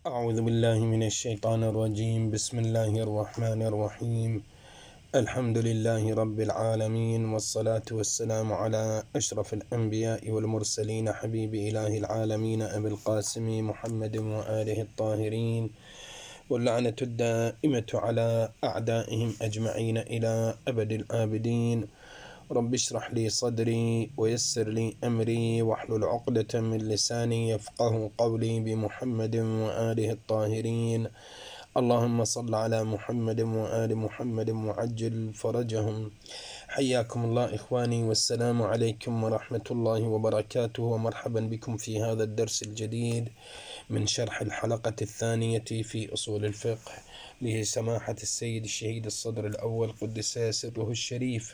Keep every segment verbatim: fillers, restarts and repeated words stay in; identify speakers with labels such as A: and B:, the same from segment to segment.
A: أعوذ بالله من الشيطان الرجيم. بسم الله الرحمن الرحيم. الحمد لله رب العالمين، والصلاة والسلام على أشرف الأنبياء والمرسلين، حبيب إله العالمين أبي القاسم محمد وآله الطاهرين، واللعنة الدائمة على أعدائهم أجمعين إلى أبد الآبدين. رب اشرح لي صدري ويسر لي أمري واحلل عقدة من لساني يفقه قولي، بمحمد وآله الطاهرين. اللهم صل على محمد وآل محمد وعجل فرجهم. حياكم الله إخواني، والسلام عليكم ورحمة الله وبركاته، ومرحبا بكم في هذا الدرس الجديد من شرح الحلقة الثانية في أصول الفقه لسماحة السيد الشهيد الصدر الأول قدس سره الشريف.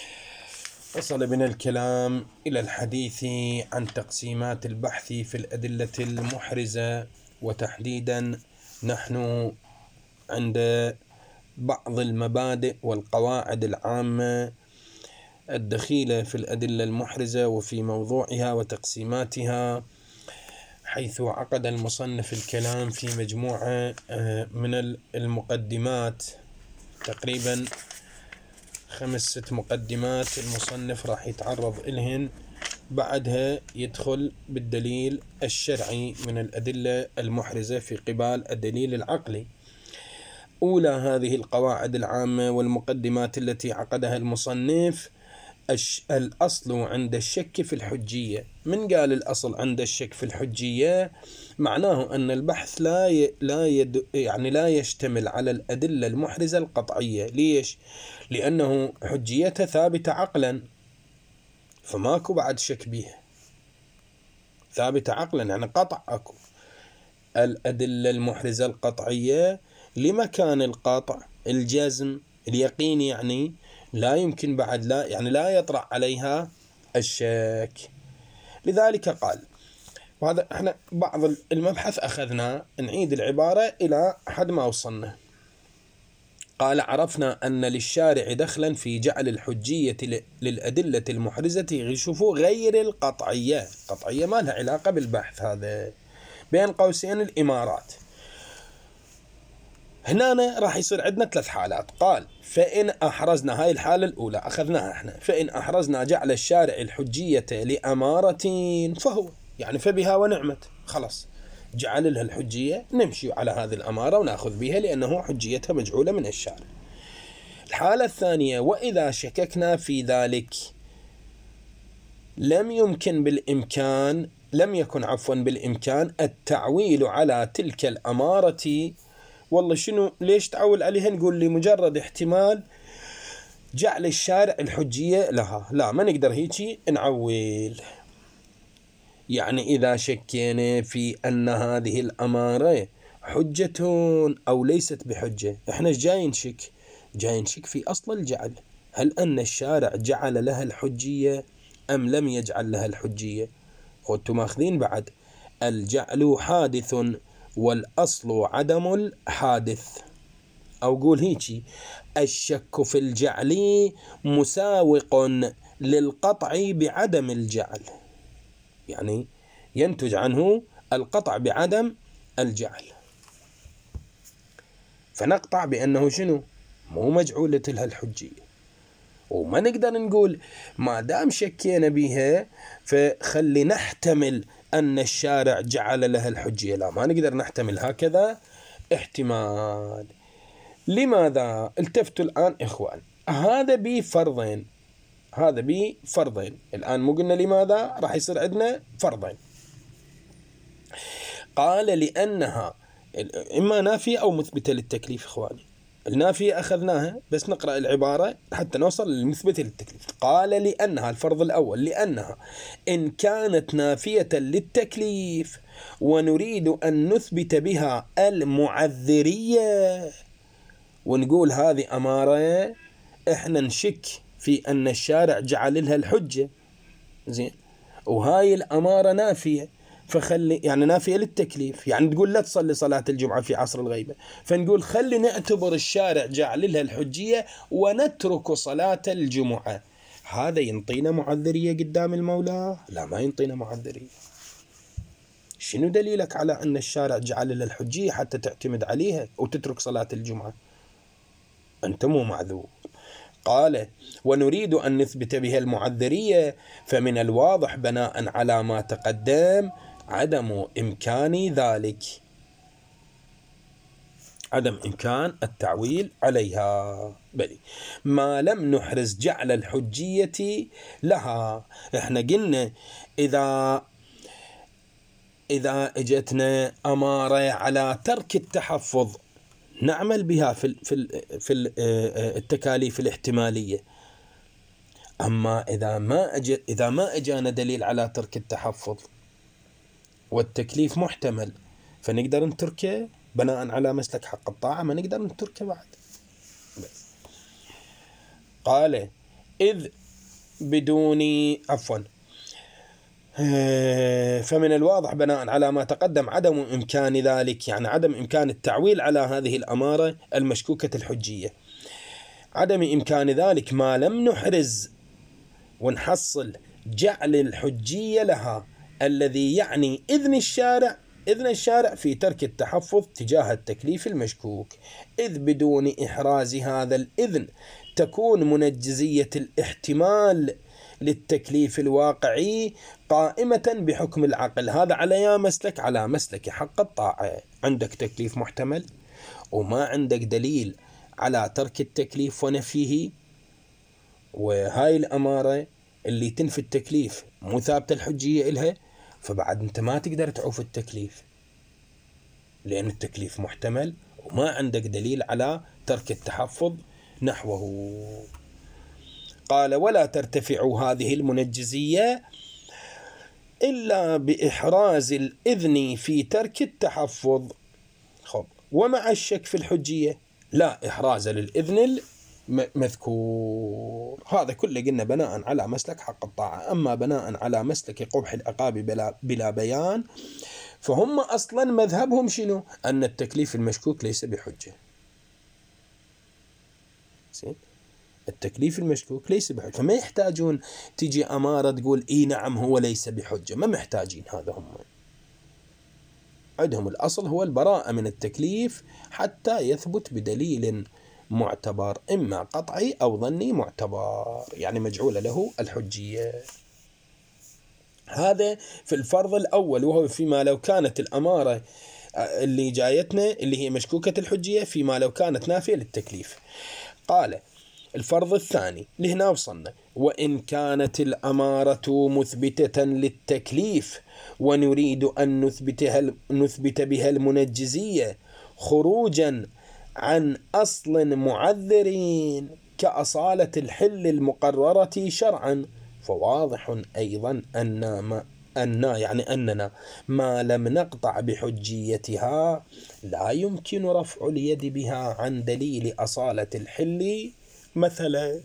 A: وصل بنا الكلام إلى الحديث عن تقسيمات البحث في الأدلة المحرزة، وتحديدا نحن عند بعض المبادئ والقواعد العامة الدخيلة في الأدلة المحرزة وفي موضوعها وتقسيماتها، حيث عقد المصنف الكلام في مجموعة من المقدمات، تقريبا خمس ست مقدمات المصنف راح يتعرض إلهن، بعدها يدخل بالدليل الشرعي من الأدلة المحرزة في قبال الدليل العقلي. أولى هذه القواعد العامة والمقدمات التي عقدها المصنف الأصل عند الشك في الحجية. من قال الأصل عند الشك في الحجية؟ معناه أن البحث لا ي... لا يد... يعني لا يشتمل على الأدلة المحرزة القطعية. ليش؟ لأنه حجيتها ثابتة عقلا، فماكو بعد شك بيها، ثابتة عقلا يعني قطع أكو. الأدلة المحرزة القطعية لمكان القطع الجزم اليقين، يعني لا يمكن بعد لا يعني لا يطرأ عليها الشك. لذلك قال، وهذا احنا بعض المبحث أخذنا، نعيد العبارة إلى حد ما وصلنا. قال: عرفنا أن للشارع دخلا في جعل الحجية للأدلة المحرزة شوفوا غير القطعية. القطعية ما لها علاقة بالبحث، هذا بين قوسين الإمارات. هنا راح يصير عندنا ثلاث حالات. قال: فإن أحرزنا، هاي الحالة الأولى أخذناها احنا، فإن أحرزنا جعل الشارع الحجية لأمارة فهو، يعني فبها ونعمت، خلاص جعل لها الحجية، نمشي على هذه الأمارة ونأخذ بها لأنه حجيتها مجعولة من الشارع. الحالة الثانية: وإذا شككنا في ذلك لم يمكن بالإمكان لم يكن عفوا بالإمكان التعويل على تلك الأمارة. والله شنو ليش تعول عليها؟ نقول لي مجرد احتمال جعل الشارع الحجية لها، لا ما نقدر هيك نعول. يعني إذا شكينا في أن هذه الأمارة حجة أو ليست بحجة، إحنا جاي نشك جاي نشك في أصل الجعل، هل أن الشارع جعل لها الحجية أم لم يجعل لها الحجية؟ وأنتم ماخذين بعد الجعل حادث والأصل عدم الحادث، أو قول هيك: الشك في الجعل مساوق للقطع بعدم الجعل، يعني ينتج عنه القطع بعدم الجعل، فنقطع بأنه شنو؟ مو مجعولة لها الحجية. وما نقدر نقول ما دام شكينا بها فخلي نحتمل أن الشارع جعل لها الحجية، لا ما نقدر نحتمل هكذا احتمال. لماذا؟ التفتوا الآن إخوان، هذا بفرضين هذا بفرضين الآن مو قلنا لماذا، راح يصير عندنا فرضين. قال: لأنها إما نافية أو مثبتة للتكليف. إخواني النافية أخذناها، بس نقرأ العبارة حتى نوصل للمثبتة للتكليف. قال: لأنها، الفرض الأول، لأنها إن كانت نافية للتكليف ونريد أن نثبت بها المعذرية، ونقول هذه أمارة إحنا نشك في أن الشارع جعل لها الحجة، زين، وهاي الأمارة نافية، فخلي يعني نافية للتكليف، يعني تقول لا تصلي صلاة الجمعة في عصر الغيبة، فنقول خلي نعتبر الشارع جعل لها الحجية ونترك صلاة الجمعة. هذا ينطينا معذرية قدام المولى؟ لا ما ينطينا معذرية. شنو دليلك على أن الشارع جعل لها الحجية حتى تعتمد عليها وتترك صلاة الجمعة؟ أنت مو معذور. قال: ونريد أن نثبت بها المعذرية، فمن الواضح بناء على ما تقدم عدم إمكان ذلك، عدم إمكان التعويل عليها، بل ما لم نحرز جعل الحجية لها. احنا قلنا إذا إذا اجتنا أمارة على ترك التحفظ نعمل بها في في في التكاليف الاحتمالية، أما إذا ما أج إذا ما أجانا دليل على ترك التحفظ والتكليف محتمل فنقدر نتركه بناء على مسلك حق الطاعة، ما نقدر نتركه بعد. بس. قال: إذ بدون عفوا فمن الواضح بناء على ما تقدم عدم إمكان ذلك، يعني عدم إمكان التعويل على هذه الأمارة المشكوكة الحجية، عدم إمكان ذلك ما لم نحرز ونحصل جعل الحجية لها، الذي يعني إذن الشارع إذن الشارع في ترك التحفظ تجاه التكليف المشكوك، إذ بدون إحراز هذا الإذن تكون منجزية الاحتمال للتكليف الواقعي قائمة بحكم العقل. هذا على يا مسلك على مسلك حق الطاعة، عندك تكليف محتمل وما عندك دليل على ترك التكليف ونفيه، وهاي الأمارة اللي تنفي التكليف مو ثابتة الحجية إلها، فبعد أنت ما تقدر تعوف التكليف لأن التكليف محتمل وما عندك دليل على ترك التحفظ نحوه. قال: ولا ترتفع هذه المنجزية إلا بإحراز الإذن في ترك التحفظ. خب، ومع الشك في الحجية لا إحراز للإذن المذكور. هذا كله قلنا بناء على مسلك حق الطاعة. أما بناء على مسلك قبح العقاب بلا, بلا بيان فهم أصلا مذهبهم شنو؟ أن التكليف المشكوك ليس بحجة. التكليف المشكوك ليس بحجة، فما يحتاجون تيجي أمارة تقول إيه نعم هو ليس بحجة، ما محتاجين هذا. هم عندهم الأصل هو البراءة من التكليف حتى يثبت بدليل معتبر، إما قطعي أو ظني معتبر، يعني مجعول له الحجية. هذا في الفرض الأول، وهو فيما لو كانت الأمارة اللي جايتنا اللي هي مشكوكة الحجية فيما لو كانت نافية للتكليف. قال: الفرض الثاني لهنا وصلنا: وإن كانت الأمارة مثبتة للتكليف ونريد أن نثبتها نثبت بها المنجزية خروجا عن أصل معذرين كأصالة الحل المقررة شرعا، فواضح أيضا أن ما أن يعني أننا ما لم نقطع بحجيتها لا يمكن رفع اليد بها عن دليل أصالة الحل. مثلا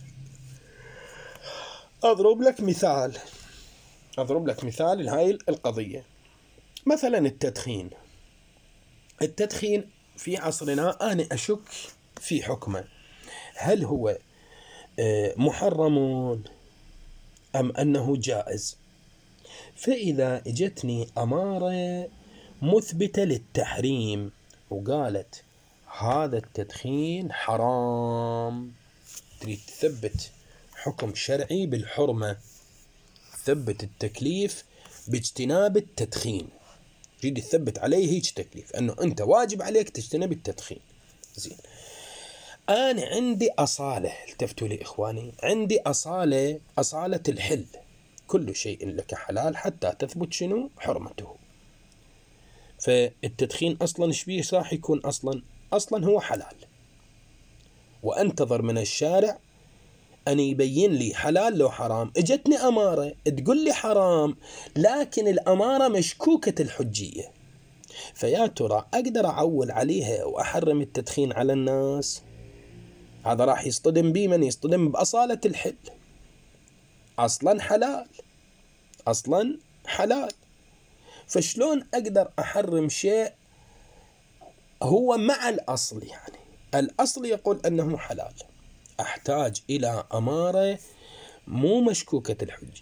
A: أضرب لك مثال أضرب لك مثال لهاي القضية. مثلا التدخين التدخين في عصرنا أنا أشك في حكمه، هل هو محرم أم أنه جائز؟ فإذا اجتني أمارة مثبتة للتحريم وقالت هذا التدخين حرام، تريد تثبت حكم شرعي بالحرمة، ثبت التكليف باجتناب التدخين، تريد تثبت عليه هيك تكليف أنه أنت واجب عليك تجتنب التدخين. زين، أنا عندي أصالة، التفتوا لي إخواني، عندي أصالة أصالة الحل، كل شيء لك حلال حتى تثبت شنو حرمته. فالتدخين أصلا شبيه راح يكون أصلا أصلا هو حلال، وأنتظر من الشارع أن يبين لي حلال لو حرام. اجتني أمارة تقول لي حرام لكن الأمارة مشكوكة الحجية، فيا ترى أقدر أعول عليها وأحرم التدخين على الناس؟ هذا راح يصطدم بي من يصطدم بأصالة الحل، أصلا حلال أصلا حلال. فشلون أقدر أحرم شيء هو مع الأصل؟ يعني الأصل يقول أنه حلال، أحتاج إلى أمارة مو مشكوكة الحجية،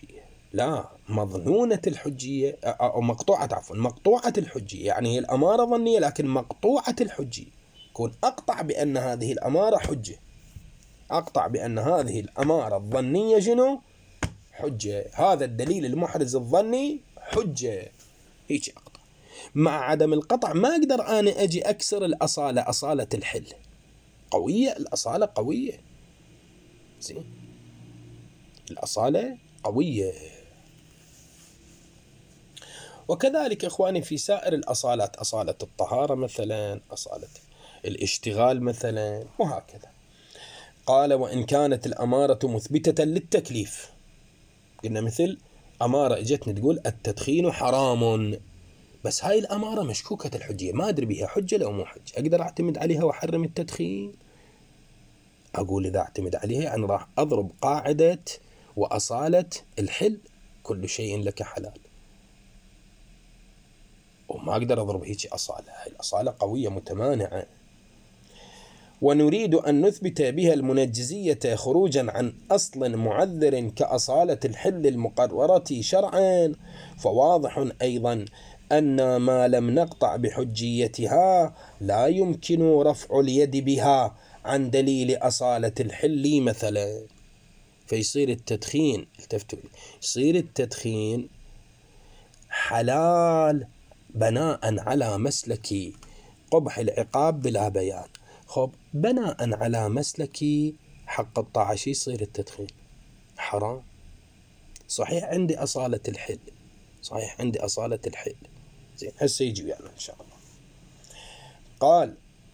A: لا، مظنونة الحجية أو مقطوعة، عفوا مقطوعة الحجية، يعني هي الأمارة ظنية لكن مقطوعة الحجية. يكون أقطع بأن هذه الأمارة حجة، أقطع بأن هذه الأمارة الظنية شنو؟ حجة. هذا الدليل المحرز الظني حجة، هيك أقطع. مع عدم القطع ما أقدر أنا أجي أكسر الأصالة، أصالة الحل قوية، الأصالة قوية، زين، الأصالة قوية. وكذلك إخواني في سائر الأصالات، أصالة الطهارة مثلا، أصالة الاشتغال مثلا، وهكذا. قال وإن كانت الأمارة مثبتة للتكليف، قلنا مثل أمارة اجتني تقول التدخين حرام، بس هاي الأمارة مشكوكة الحجية، ما أدري بها حجة لو مو حجة، أقدر أعتمد عليها وأحرم التدخين؟ أقول إذا أعتمد عليها يعني راح أضرب قاعدة وأصالة الحل، كل شيء لك حلال، وما أقدر أضرب هيك أصالة، هاي الأصالة قوية متمانعة. ونريد أن نثبت بها المنجزية خروجا عن أصل معذر كأصالة الحل المقررة شرعا، فواضح أيضا أن ما لم نقطع بحجيتها لا يمكن رفع اليد بها عن دليل أصالة الحل مثلا. فيصير التدخين، التفتوا، يصير التدخين حلال بناء على مسلك قبح العقاب بلا بيان. خب بناء على مسلك حق الطاعة شي يصير التدخين حرام. صحيح عندي أصالة الحل، صحيح عندي أصالة الحل، زين هسه يجي يعني إن شاء الله. قال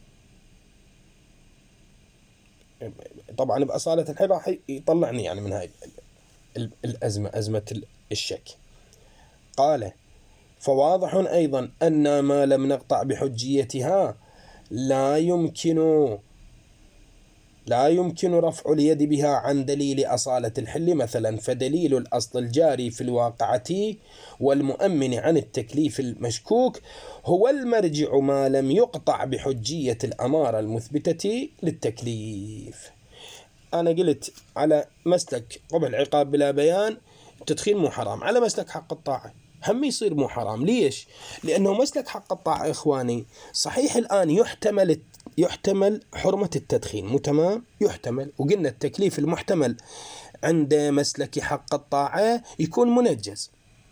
A: طبعا بأصالة الحل راح يطلعني يعني من هاي الأزمة، أزمة الشك. قال فواضح أيضا أن ما لم نقطع بحجيتها لا يمكن لا يمكن رفع اليد بها عن دليل أصالة الحل مثلا، فدليل الأصل الجاري في الواقعة والمؤمن عن التكليف المشكوك هو المرجع ما لم يقطع بحجية الأمارة المثبتة للتكليف. أنا قلت على مسلك قبح العقاب بلا بيان التدخين مو حرام، على مسلك حق الطاعة هم يصير مو حرام. ليش؟ لأنه مسلك حق الطاعة إخواني صحيح الآن يحتمل يحتمل حرمة التدخين، مو تمام؟ يحتمل، وقلنا التكليف المحتمل عند مسلك حق الطاعة يكون منجز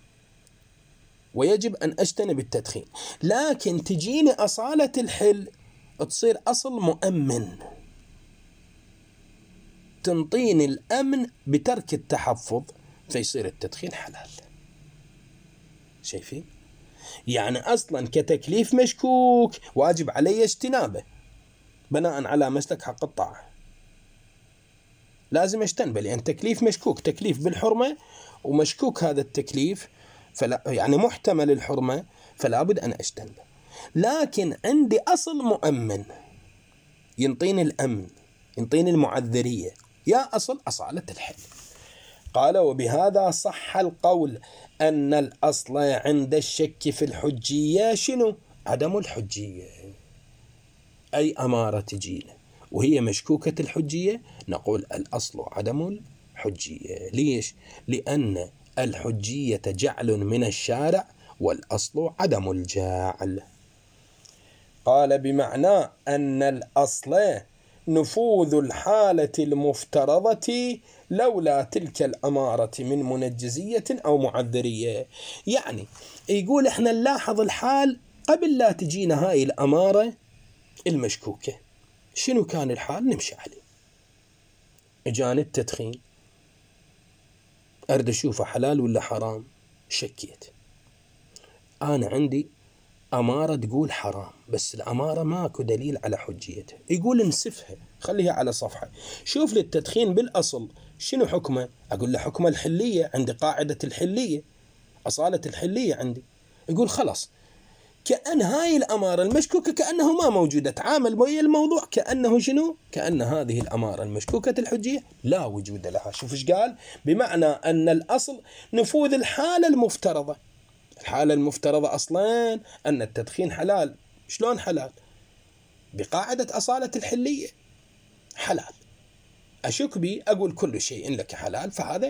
A: ويجب أن أجتنب التدخين، لكن تجيني أصالة الحل تصير أصل مؤمن، تنطيني الأمن بترك التحفظ، فيصير التدخين حلال. شايفين؟ يعني أصلا كتكليف مشكوك واجب علي اجتنابه بناء على مسلك حق الطاعة، لازم اجتنبه، لأن تكليف مشكوك، تكليف بالحرمة ومشكوك هذا التكليف، فلا يعني محتمل الحرمة، فلا بد أن اجتنبه. لكن عندي أصل مؤمن ينطيني الأمن، ينطيني المعذرية، يا أصل أصالة الحل. قال وبهذا صح القول أن الأصل عند الشك في الحجية شنو؟ عدم الحجية. أي أمارة تجينا وهي مشكوكة الحجية نقول الأصل عدم الحجية. ليش؟ لأن الحجية جعل من الشارع والأصل عدم الجعل. قال بمعنى أن الأصل نفوذ الحالة المفترضة لولا تلك الأمارة من منجزية أو معذرية. يعني يقول إحنا نلاحظ الحال قبل لا تجينا هاي الأمارة المشكوكة، شنو كان الحال نمشي عليه. إجاني التدخين أرد أشوفه حلال ولا حرام، شكيت، أنا عندي أمارة تقول حرام بس الأمارة ماكو دليل على حجيتها، يقول انسفها خليها على صفحة، شوف للتدخين بالأصل شنو حكمه، أقول له حكمه الحلية، عندي قاعدة الحلية، أصالة الحلية عندي. يقول خلاص كأن هاي الأمارة المشكوكة كأنه ما موجودة، تعامل ويا الموضوع كأنه شنو؟ كأن هذه الأمارة المشكوكة الحجية لا وجود لها. شوف ايش قال؟ بمعنى أن الأصل نفوذ الحالة المفترضة. الحالة المفترضة أصلاً أن التدخين حلال. شلون حلال؟ بقاعدة أصالة الحلية حلال. أشك بي أقول كل شيء لك حلال، فهذا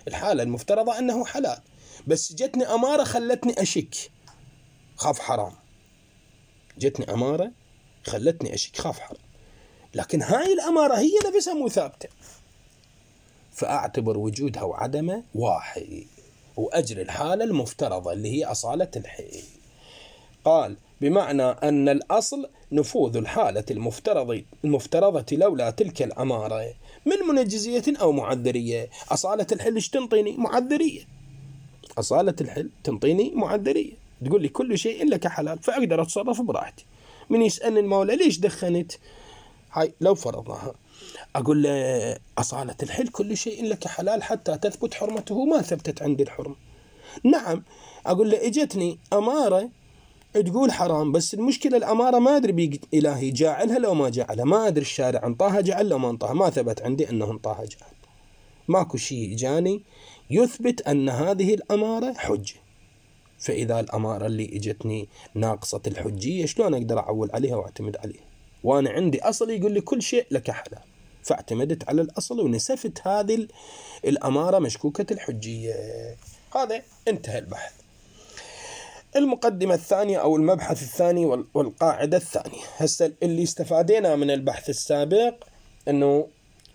A: الحالة المفترضة أنه حلال، بس جتني أمارة خلتني أشك خاف حرام، جتني أمارة خلتني أشك خاف حرام، لكن هاي الأمارة هي نفسها مو ثابتة، فأعتبر وجودها وعدمه واحد، وأجري الحالة المفترضة اللي هي أصالة الحيل. قال بمعنى أن الأصل نفوذ الحالة المفترضة المفترضة لولا تلك الأمارة من منجزية أو معذرية. أصالة الحل ايش تنطيني؟ معذرية. أصالة الحل تنطيني معذرية، تقول لي كل شيء لك حلال، فأقدر أتصرف براحتي. من يسألني المولى ليش دخنت؟ هاي لو فرضناها أقول له أصالة الحل كل شيء لك حلال حتى تثبت حرمته، ما ثبتت عندي الحرمة. نعم أقول له إجتني أمارة تقول حرام، بس المشكلة الأمارة ما أدري بيد إلهي جاعلها لو ما جاعلها، ما أدري الشارع انطاها جعل لو ما انطاها، ما ثبت عندي أنه انطاها جعل، ماكو شيء جاني يثبت أن هذه الأمارة حجة. فإذا الأمارة اللي إجتني ناقصة الحجية شلون أقدر أعول عليها وأعتمد عليها؟ وأنا عندي أصل يقول لي كل شيء لك حلال، فاعتمدت على الأصل ونسفت هذه الأمارة مشكوكة الحجية. هذا انتهى البحث. المقدمة الثانية أو المبحث الثاني والقاعدة الثانية. هسه اللي استفادينا من البحث السابق أنه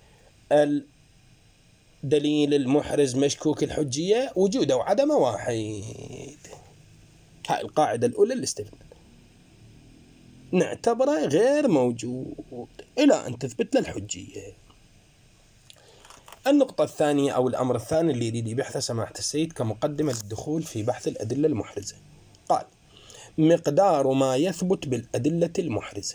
A: الدليل المحرز مشكوك الحجية وجوده وعدمه واحد. هاي القاعدة الأولى اللي استفدنا، نعتبره غير موجود إلى أن تثبت له الحجية. النقطة الثانية أو الأمر الثاني اللي يريد يبحثه سماحة السيد كمقدمة للدخول في بحث الأدلة المحرزة، قال مقدار ما يثبت بالأدلة المحرزة.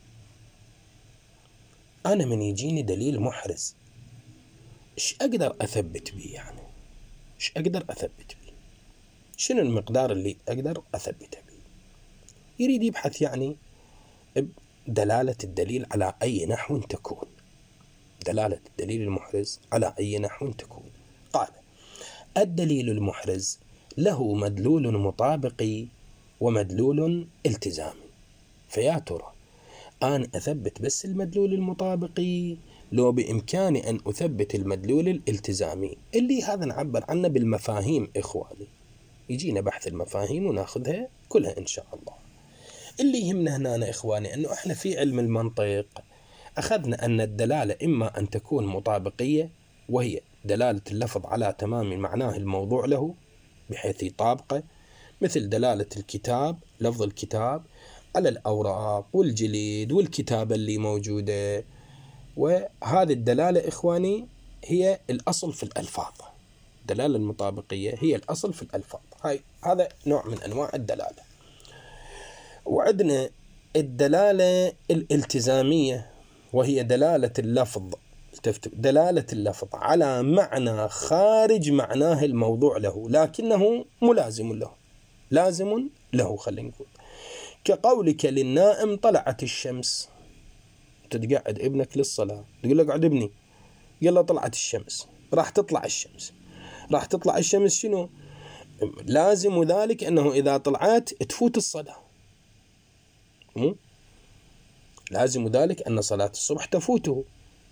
A: أنا من يجيني دليل محرز إيش أقدر أثبت به؟ يعني إيش أقدر أثبت به؟ شنو المقدار اللي أقدر أثبته به؟ يريد يبحث يعني دلالة الدليل على أي نحو تكون، دلالة الدليل المحرز على أي نحو تكون. قال الدليل المحرز له مدلول مطابقي ومدلول التزامي. فيا ترى أنا أثبت بس المدلول المطابقي لو بإمكاني أن أثبت المدلول الالتزامي، اللي هذا نعبر عنه بالمفاهيم إخواني. يجينا بحث المفاهيم وناخذها كلها إن شاء الله. اللي يهمنا هنا إخواني أنه إحنا في علم المنطق أخذنا أن الدلالة إما أن تكون مطابقية، وهي دلالة اللفظ على تمام معناه الموضوع له بحيث يطابقه، مثل دلالة الكتاب، لفظ الكتاب على الأوراق والجليد والكتابة اللي موجودة. وهذه الدلالة إخواني هي الأصل في الألفاظ، الدلالة المطابقية هي الأصل في الألفاظ. هاي هذا نوع من أنواع الدلالة. وعندنا الدلالة الالتزامية، وهي دلالة اللفظ دلالة اللفظ على معنى خارج معناه الموضوع له لكنه ملازم له، لازم له. خلينا نقول كقولك للنائم طلعت الشمس، تقعد ابنك للصلاة تقول له اقعد ابني، يلا طلعت الشمس، راح تطلع الشمس، راح تطلع الشمس شنو؟ لازم ذلك أنه إذا طلعت تفوت الصلاة، مو لازم ذلك أن صلاة الصبح تفوته.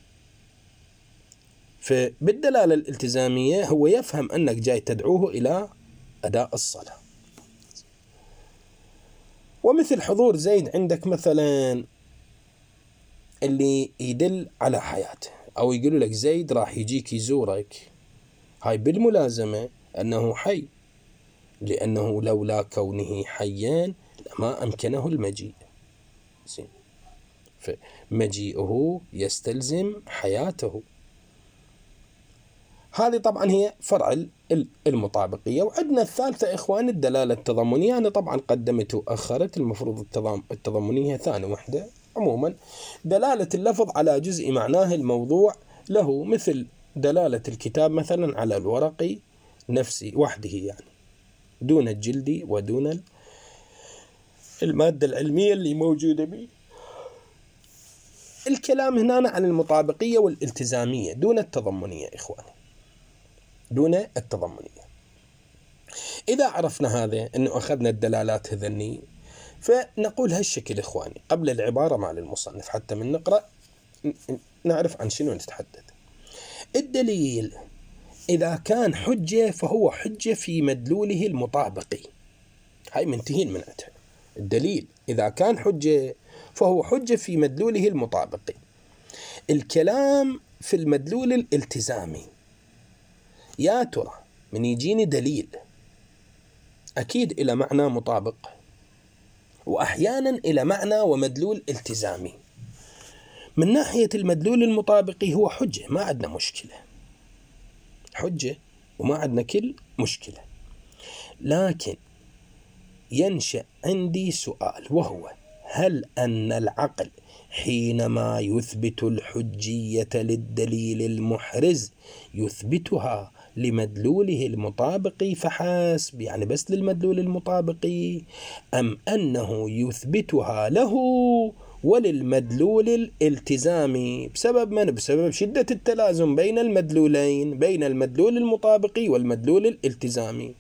A: فبالدلالة الالتزامية هو يفهم أنك جاي تدعوه إلى أداء الصلاة. ومثل حضور زيد عندك مثلا اللي يدل على حياته، أو يقول لك زيد راح يجيك يزورك، هاي بالملازمة أنه حي، لأنه لولا كونه حيا لما أمكنه المجيء. فمجيئه يستلزم حياته. هذه طبعا هي فرع المطابقية. وعندنا الثالثة إخوان الدلالة التضمنية، أنا طبعا قدمت وأخرت، المفروض التضمنية ثاني وحدة. عموما دلالة اللفظ على جزء معناه الموضوع له، مثل دلالة الكتاب مثلا على الورق نفسه وحده، يعني دون الجلد ودون المادة العلمية اللي موجودة به. الكلام هنا عن المطابقية والالتزامية دون التضمنية إخواني، دون التضمنية. إذا عرفنا هذا أنه أخذنا الدلالات هذني، فنقول هالشكل إخواني قبل العبارة مع المصنف حتى من نقرأ نعرف عن شنو نتحدث. الدليل إذا كان حجة فهو حجة في مدلوله المطابق، هاي منتهين من عندها. الدليل إذا كان حجة فهو حجة في مدلوله المطابق. الكلام في المدلول الالتزامي، يا ترى من يجيني دليل أكيد إلى معنى مطابق، وأحيانا إلى معنى ومدلول التزامي. من ناحية المدلول المطابق هو حجة، ما عندنا مشكلة، حجة وما عندنا كل مشكلة. لكن ينشأ عندي سؤال، وهو هل أن العقل حينما يثبت الحجية للدليل المحرز يثبتها لمدلوله المطابق فحسب، يعني بس للمدلول المطابق، أم أنه يثبتها له وللمدلول الالتزامي؟ بسبب من؟ بسبب شدة التلازم بين المدلولين، بين المدلول المطابق والمدلول الالتزامي.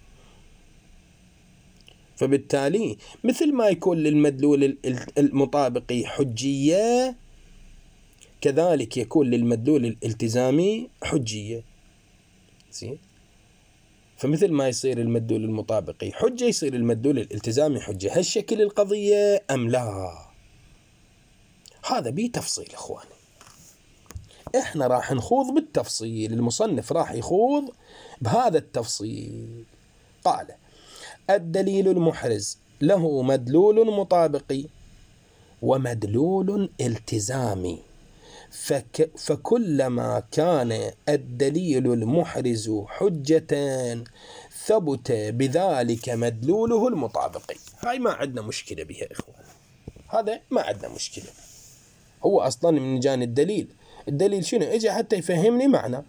A: فبالتالي مثل ما يكون للمدلول المطابق حجية، كذلك يكون للمدلول الالتزامي حجية. زين، فمثل ما يصير المدلول المطابق حجة يصير المدلول الالتزامي حجة. هالشكل القضية أم لا؟ هذا بيه تفصيل إخواني، إحنا راح نخوض بالتفصيل، المصنف راح يخوض بهذا التفصيل. قال: الدليل المحرز له مدلول مطابق ومدلول التزامي، فك فكلما كان الدليل المحرز حجة ثبت بذلك مدلوله المطابق. هاي ما عندنا مشكلة بها إخوان، هذا ما عندنا مشكلة. هو أصلا من جاني الدليل، الدليل شنو؟ إجا حتى يفهمني معنى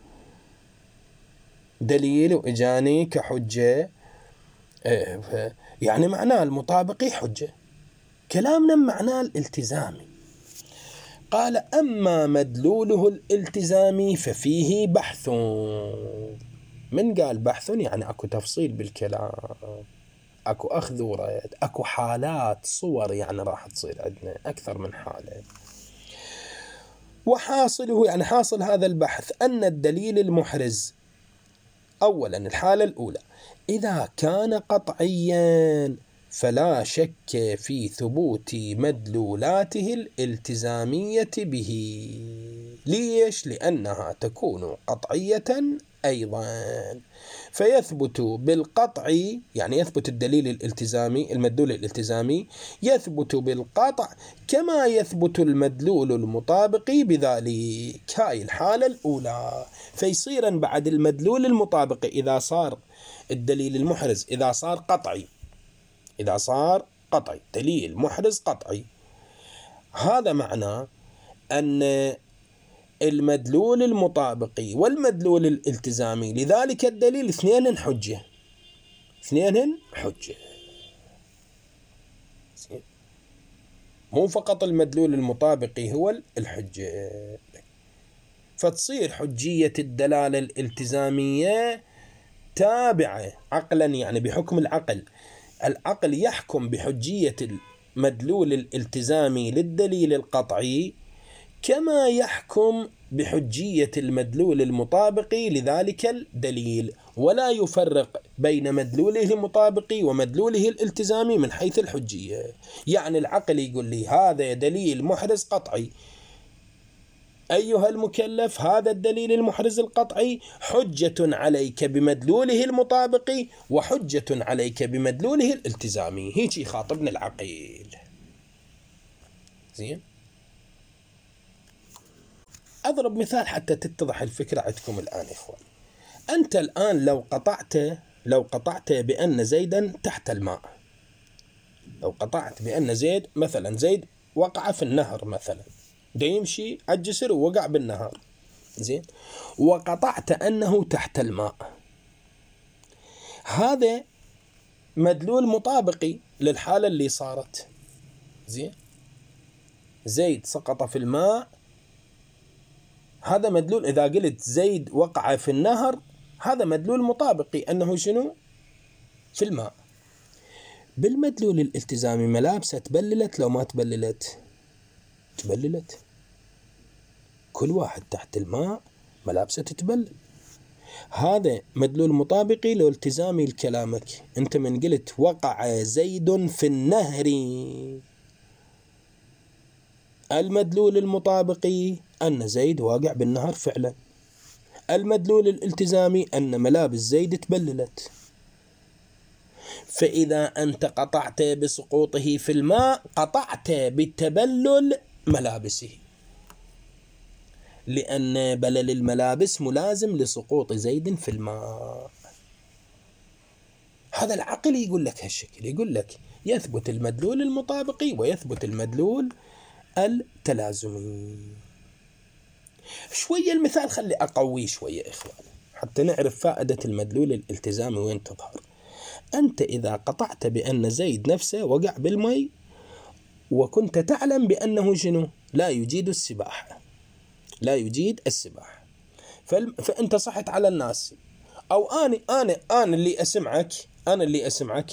A: دليل، وإجاني كحجة، يعني معناه المطابق حجة، كلامنا معناه الالتزامي. قال: أما مدلوله الالتزامي ففيه بحث. من قال بحث يعني أكو تفصيل بالكلام، أكو أخذ ورد، أكو حالات صور، يعني راح تصير عندنا أكثر من حالة. وحاصله يعني حاصل هذا البحث أن الدليل المحرز أولا الحالة الأولى إذا كان قطعيا فلا شك في ثبوت مدلولاته الالتزامية به. ليش؟ لأنها تكون قطعية أيضا، فيثبت بالقطع، يعني يثبت الدليل الالتزامي المدلول الالتزامي يثبت بالقطع كما يثبت المدلول المطابق بذلك. هاي الحالة الأولى. فيصير بعد المدلول المطابق إذا صار الدليل المحرز إذا صار قطعي، إذا صار قطعي دليل محرز قطعي، هذا معناه أن المدلول المطابق والمدلول الالتزامي لذلك الدليل اثنين حجة، اثنين حجة، مو فقط المدلول المطابق هو الحجة. فتصير حجية الدلالة الالتزامية تابعة عقلا، يعني بحكم العقل، العقل يحكم بحجية المدلول الالتزامي للدليل القطعي كما يحكم بحجية المدلول المطابق لذلك الدليل، ولا يفرق بين مدلوله المطابق ومدلوله الالتزامي من حيث الحجية. يعني العقل يقول لي هذا دليل محرز قطعي، أيها المكلف هذا الدليل المحرز القطعي حجة عليك بمدلوله المطابق وحجة عليك بمدلوله الالتزامي. هيك يخاطبنا العقل. زين، أضرب مثال حتى تتضح الفكرة عندكم الآن إخوان. أنت الآن لو قطعت لو قطعت بأن زيدا تحت الماء، لو قطعت بأن زيد مثلا زيد وقع في النهر مثلا، دا يمشي على الجسر ووقع بالنهر، زين، وقطعت أنه تحت الماء، هذا مدلول مطابقي للحالة اللي صارت. زين، زيد سقط في الماء، هذا مدلول. إذا قلت زيد وقع في النهر هذا مدلول مطابقي أنه شنو؟ في الماء. بالمدلول الالتزامي ملابسه تبللت لو ما تبللت؟ تبللت. كل واحد تحت الماء ملابسه تتبلل. هذا مدلول مطابقي لو التزامي لكلامك. أنت من قلت وقع زيد في النهر، المدلول المطابقي أن زيد واقع بالنهر فعلا. المدلول الالتزامي أن ملابس زيد تبللت. فإذا أنت قطعت بسقوطه في الماء قطعت بتبلل ملابسه، لأن بلل الملابس ملازم لسقوط زيد في الماء. هذا العقل يقول لك هالشكل، يقول لك يثبت المدلول المطابقي ويثبت المدلول التلازمي. شوية المثال خلي أقويه شوية إخوان حتى نعرف فائدة المدلول الالتزامي وين تظهر. أنت إذا قطعت بأن زيد نفسه وقع بالمي وكنت تعلم بأنه شنو لا يجيد السباحة، لا يجيد السباحة، فأنت صحت على الناس، أو أنا أنا أنا اللي أسمعك أنا اللي أسمعك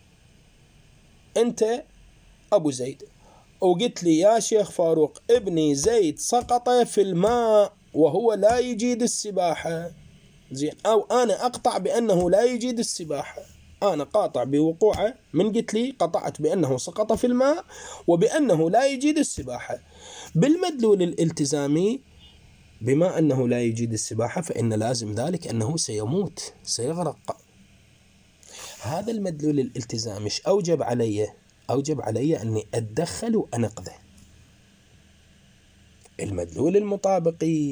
A: أنت أبو زيد، وقلت لي يا شيخ فاروق ابني زيد سقط في الماء وهو لا يجيد السباحة، زين، أو أنا أقطع بأنه لا يجيد السباحة، أنا قاطع بوقوعه من قلت لي قطعت بأنه سقط في الماء وبأنه لا يجيد السباحة. بالمدلول الالتزامي بما أنه لا يجيد السباحة فإن لازم ذلك أنه سيموت سيغرق. هذا المدلول الالتزامي إيش أوجب علي؟ أوجب علي أني أتدخل وأنقذه. المدلول المطابقي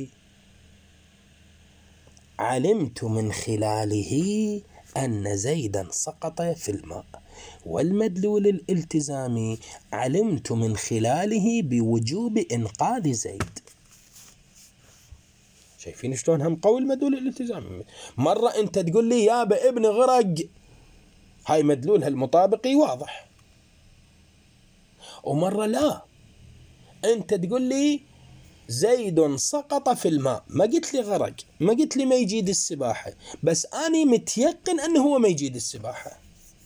A: علمت من خلاله أن زيدا سقط في الماء، والمدلول الالتزامي علمت من خلاله بوجوب إنقاذ زيد. شايفين شلون هم قوي المدلول الالتزامي؟ مرة أنت تقول لي يا ابن غرق، هاي مدلولها المطابقي واضح، ومرة لا، أنت تقول لي زيد سقط في الماء، ما قلت لي غرق، ما قلت لي ما يجيد السباحة، بس أنا متيقن أنه هو ما يجيد السباحة.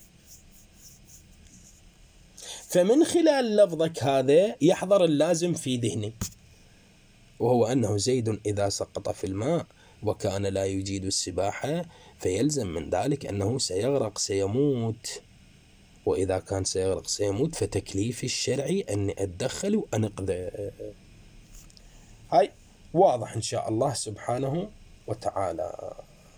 A: فمن خلال لفظك هذا يحضر اللازم في ذهني، وهو أنه زيد إذا سقط في الماء وكان لا يجيد السباحة فيلزم من ذلك أنه سيغرق سيموت، وإذا كان سيغرق سيموت فتكليف الشرعي أني أتدخل وأنقذه. هاي واضح إن شاء الله سبحانه وتعالى.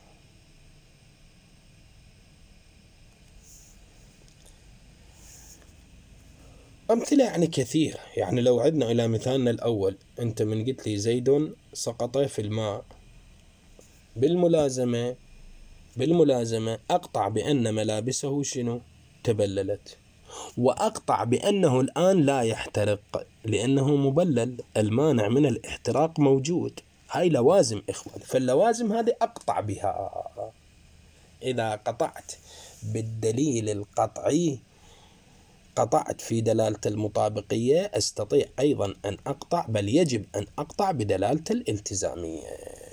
A: أمثلة يعني كثير، يعني لو عدنا إلى مثالنا الأول، أنت من قلت لي زيد سقط في الماء، بالملازمة بالملازمة أقطع بأن ملابسه شنو تبللت، وأقطع بأنه الآن لا يحترق لأنه مبلل، المانع من الاحتراق موجود. هاي لوازم إخوان، فاللوازم هذه أقطع بها. إذا قطعت بالدليل القطعي قطعت في دلالة المطابقية، أستطيع أيضا أن أقطع، بل يجب أن أقطع بدلالة الالتزامية.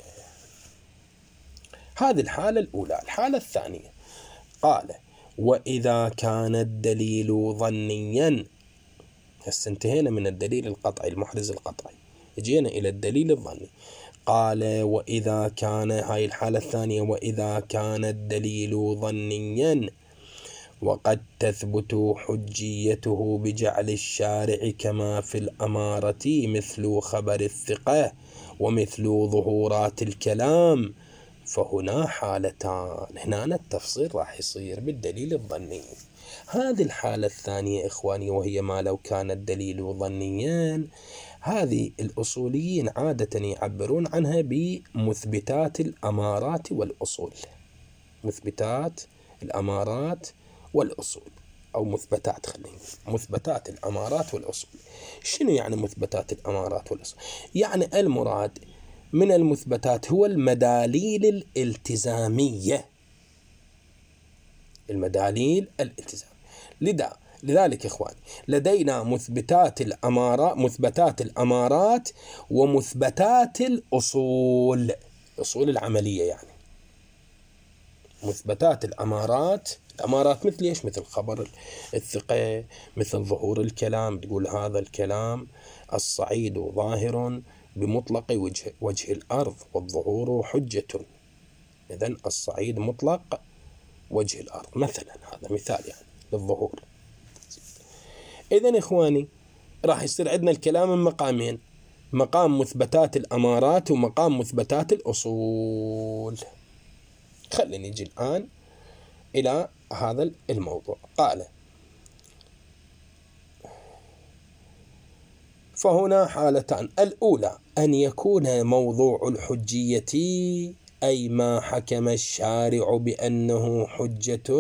A: هذه الحالة الأولى. الحالة الثانية قال وإذا كان الدليل ظنيا، هسه انتهينا من الدليل القطعي المحرز القطعي، جينا إلى الدليل الظني. قال وإذا كان، هاي الحالة الثانية، وإذا كان الدليل ظنيا وقد تثبت حجيته بجعل الشارع كما في الأمارة مثل خبر الثقة ومثل ظهورات الكلام، فهنا حالتان. هنا التفصيل راح يصير بالدليل الظني. هذه الحالة الثانية إخواني وهي ما لو كان الدليل ظنيا، هذه الأصوليين عادة يعبرون عنها بمثبتات الأمارات والأصول. مثبتات الأمارات والأصول، أو مثبتات، خلينا مثبتات الأمارات والأصول. شنو يعني مثبتات الأمارات والأصول؟ يعني المراد من المثبتات هو المداليل الالتزامية، المداليل الالتزامية. لذا لذلك إخواني لدينا مثبتات الأمارات مثبتات الأمارات ومثبتات الأصول، الأصول العملية. يعني مثبتات الأمارات، الأمارات مثل إيش؟ مثل خبر الثقة، مثل ظهور الكلام، تقول هذا الكلام الصعيد ظاهر بمطلق وجه, وجه الأرض والظهور حجة. إذن الصعيد مطلق وجه الأرض مثلا، هذا مثال يعني للظهور. إذن إخواني راح يصير عندنا الكلام من مقامين: مقام مثبتات الأمارات ومقام مثبتات الأصول. خلينا نجي الآن إلى هذا الموضوع. قال: فهنا حالتان: الأولى أن يكون موضوع الحجية أي ما حكم الشارع بأنه حجة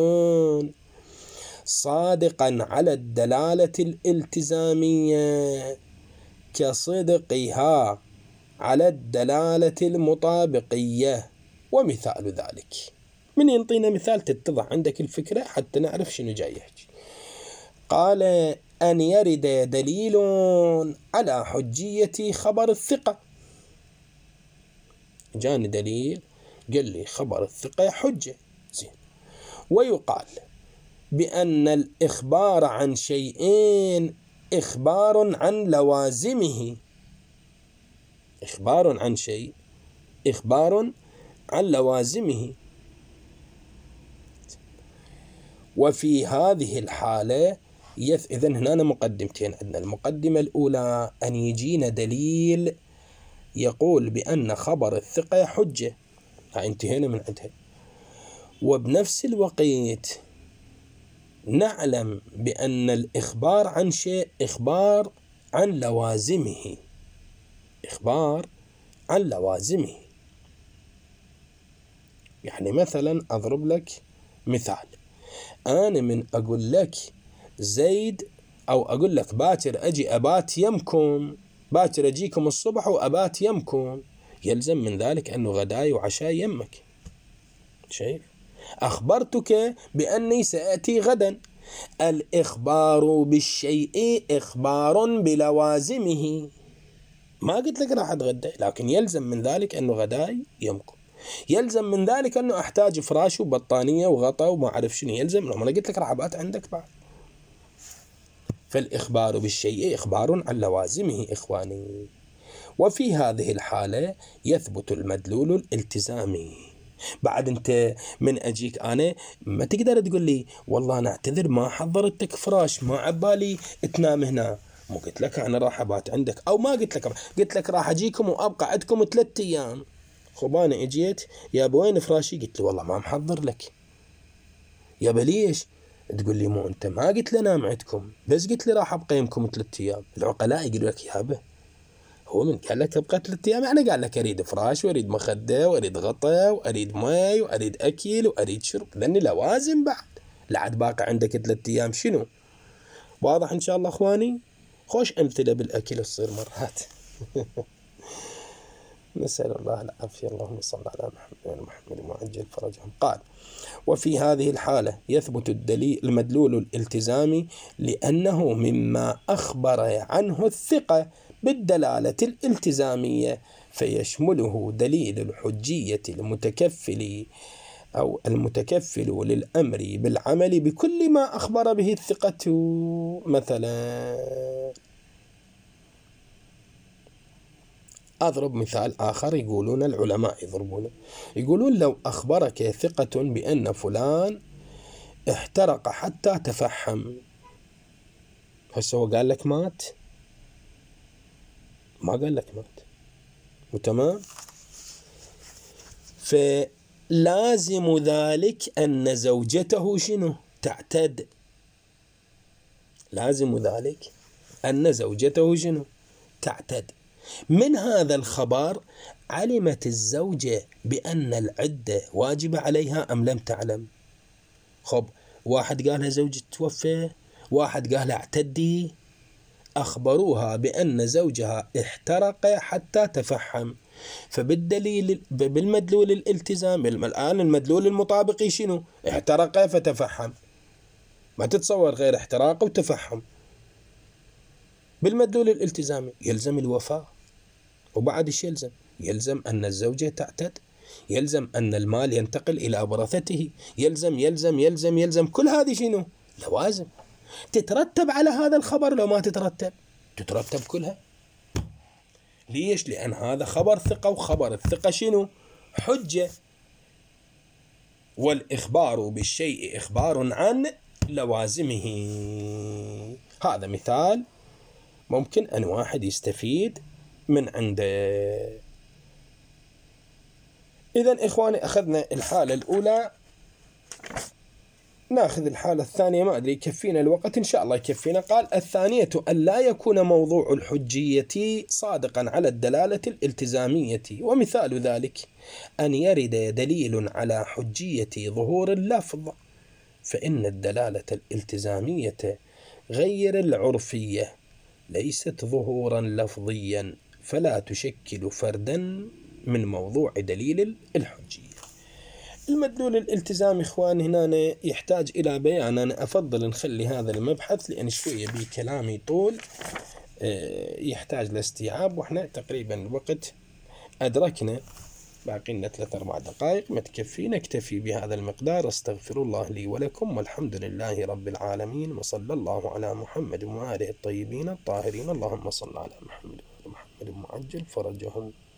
A: صادقا على الدلالة الالتزامية كصدقها على الدلالة المطابقية. ومثال ذلك، من ينطينا مثال تتضح عندك الفكرة حتى نعرف شنو جاي يحكي. قال: أن يرد دليل على حجية خبر الثقة. جاني دليل قال لي خبر الثقة حجة، زين. ويقال بأن الإخبار عن شيئين إخبار عن لوازمه. إخبار عن شيء إخبار عن لوازمه. وفي هذه الحالة يث... إذن هنا مقدمتين عندنا. المقدمة الأولى أن يجينا دليل يقول بأن خبر الثقة حجة، انتهينا من عندها. وبنفس الوقت نعلم بأن الإخبار عن شيء إخبار عن لوازمه. إخبار عن لوازمه. يعني مثلا أضرب لك مثال: أنا من أقول لك زيد، أو أقول لك باكر أجي أبات يمكم، باكر أجيكم الصبح وأبات يمكم، يلزم من ذلك أنه غداي وعشاء يمك. شايف؟ أخبرتك بأني سأتي غدا. الإخبار بالشيء إخبار بلوازمه. ما قلت لك راح أتغدى، لكن يلزم من ذلك أنه غداي يمكم، يلزم من ذلك أنه أحتاج فراش وبطانية وغطاء وما أعرف شنو يلزم. لو أنا قلت لك راح أبات عندك بعد. فالإخبار بالشيء إخبار عن لوازمه إخواني. وفي هذه الحالة يثبت المدلول الالتزامي. بعد أنت من أجيك أنا ما تقدر تقول لي والله أنا أعتذر ما حضرتك فراش، ما عبالي تنام هنا. مو قلت لك أنا راح أبات عندك، أو ما قلت لك، قلت لك راح أجيكم وأبقى عندكم ثلاثة أيام. خب أنا اجيت يا بوين فراشي، قلت له والله ما محضر لك. يا بليش تقول لي مو أنت ما قلت لي نام عندكم، بس قلت لي راح أبقى يمكم ثلاثة أيام. العقلاء يقولوا لك يابا هو من قال لك أبقى ثلاثة أيام يعني قال لك أريد فراش وأريد مخدة وأريد غطاء وأريد ماء وأريد أكل وأريد شرب، لأني لوازم بعد. لعد باقي عندك ثلاثة أيام شنو؟ واضح إن شاء الله أخواني؟ خوش أمثلة بالأكل تصير مرات. نسأل الله العافية. اللهم صل على محمد محمد وعجل فرجهم. قال: وفي هذه الحالة يثبت الدليل المدلول الالتزامي لأنه مما أخبر عنه الثقة بالدلالة الالتزامية، فيشمله دليل الحجية المتكفل أو المتكفل للأمر بالعمل بكل ما أخبر به الثقة. مثلا أضرب مثال آخر يقولون العلماء يضربونه، يقولون لو أخبرك ثقة بأن فلان احترق حتى تفحم، هسه هو قال لك مات؟ ما قال لك مات، وتمام. فلازم ذلك أن زوجته شنو؟ تعتد. لازم ذلك أن زوجته شنو؟ تعتد. من هذا الخبر علمت الزوجة بأن العدة واجبة عليها أم لم تعلم؟ خب واحد قالها زوجة توفى، واحد قالها اعتدي، أخبروها بأن زوجها احترق حتى تفحم. فبالدليل بالمدلول الالتزام الآن المدلول المطابقي شنو؟ احترق فتفحم. ما تتصور غير احتراق وتفحم. بالمدلول الالتزامي يلزم الوفاء. وبعد ايش يلزم؟ يلزم أن الزوجة تعتد، يلزم أن المال ينتقل إلى ورثته، يلزم يلزم يلزم يلزم كل هذه شنو؟ لوازم تترتب على هذا الخبر. لو ما تترتب تترتب كلها. ليش؟ لأن هذا خبر ثقة، وخبر الثقة شنو؟ حجة. والإخبار بالشيء إخبار عن لوازمه. هذا مثال ممكن أن واحد يستفيد من عنده. إذن إخواني أخذنا الحالة الأولى، ناخذ الحالة الثانية. ما أدري يكفينا الوقت، إن شاء الله يكفينا. قال الثانية أن لا يكون موضوع الحجية صادقا على الدلالة الالتزامية، ومثال ذلك أن يرد دليل على حجية ظهور اللفظ، فإن الدلالة الالتزامية غير العرفية ليست ظهورا لفظيا، فلا تشكل فردا من موضوع دليل الحجية. المدلول الالتزام إخوان هنا يحتاج إلى بيان. أنا أفضل نخلي هذا المبحث لأن شوية بكلامي طول يحتاج لاستيعاب، وإحنا تقريبا الوقت أدركنا، باقي لنا ثلاث أربع دقائق ما تكفي. نكتفي بهذا المقدار. أستغفر الله لي ولكم، والحمد لله رب العالمين، وصلى الله على محمد وآله الطيبين الطاهرين. اللهم صل على محمد وعلى محمد معجل فرجهم.